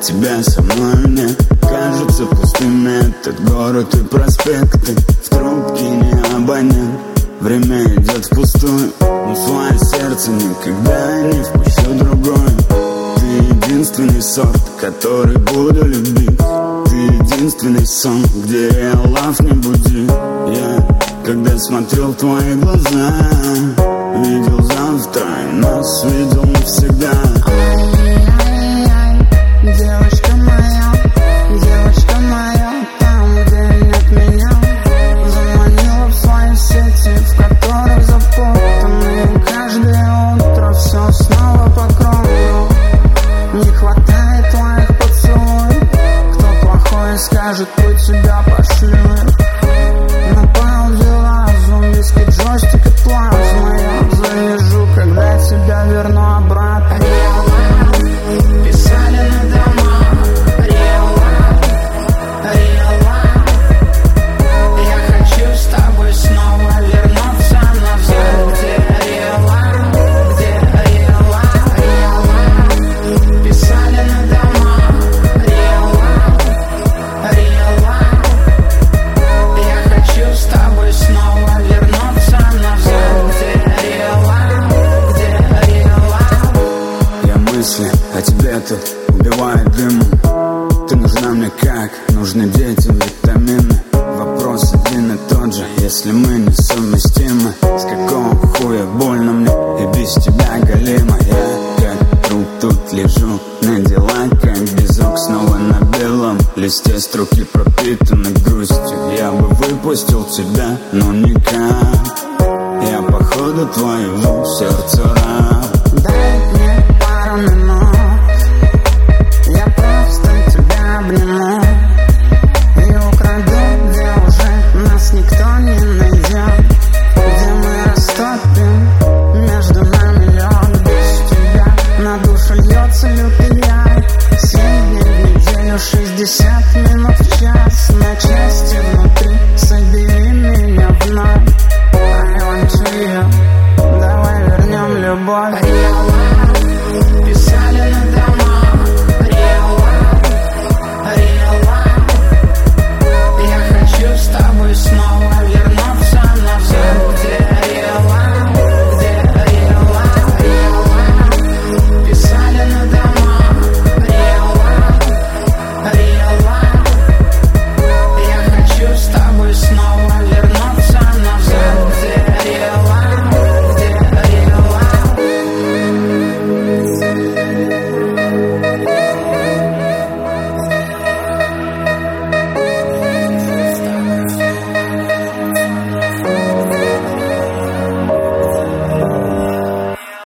тебя со мной нет. Кажется пустыми этот город и проспекты. В трубке не абонент, время идет впустую, но свое сердце никогда не впущу другое. Ты единственный сорт, который буду любить. Ты единственный сон, где real love не буди. Я, когда смотрел в твои глаза, видел завтра и нас видел навсегда. Девочка моя, там, где нет меня, заманила в свои сети, в которых запутаны. Каждое утро все снова по кругу. Не хватает твоих поцелуев. Кто плохой скажет, пусть тебя пошлют. На паузе разум, диски, джойстик и плазма. Я завяжу, когда тебя верну обратно. Писали на домах real love. Я хочу с тобой снова вернуться назад. Где real love? Писали на домах real love. Я хочу с тобой снова вернуться назад. Где real love? Я мысли о тебе тут убиваю дымом. Ты нужна мне как нужны детям витамины. Вопрос один и тот же, если мы несовместимы. С какого хуя больно мне и без тебя голимо. Я как труп тут лежу, на дела как без рук. Снова на белом листе строки пропитаны грустью. Я бы выпустил тебя, но никак. Я походу твоего сердца раб. Дай мне пару минут, я просто тебя обниму и украду, где уже нас никто не найдет, где мы растопим между нами лед. Без тебя на душу льется лютый яд. 7 дней в неделю, 60 минут в час. На части внутри, собери меня вновь. I want you, давай вернем любовь.